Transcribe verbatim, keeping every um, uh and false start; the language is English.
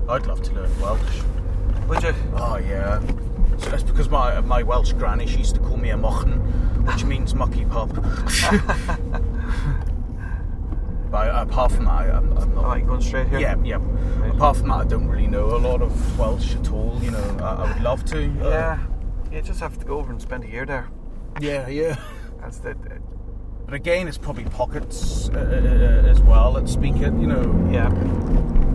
I'd love to learn Welsh. Would you? Oh yeah. So that's because my my Welsh granny, she used to call me a mochen, which means mucky pup. But apart from that, I, I'm, I'm not. Oh, you going straight here? Yeah, yeah. Right. Apart from that, I don't really know a lot of Welsh at all. You know, I, I would love to. Uh, Yeah. You just have to go over and spend a year there. Yeah, yeah. That's the. But again, it's probably pockets uh, uh, as well that speak it. You know. Yeah.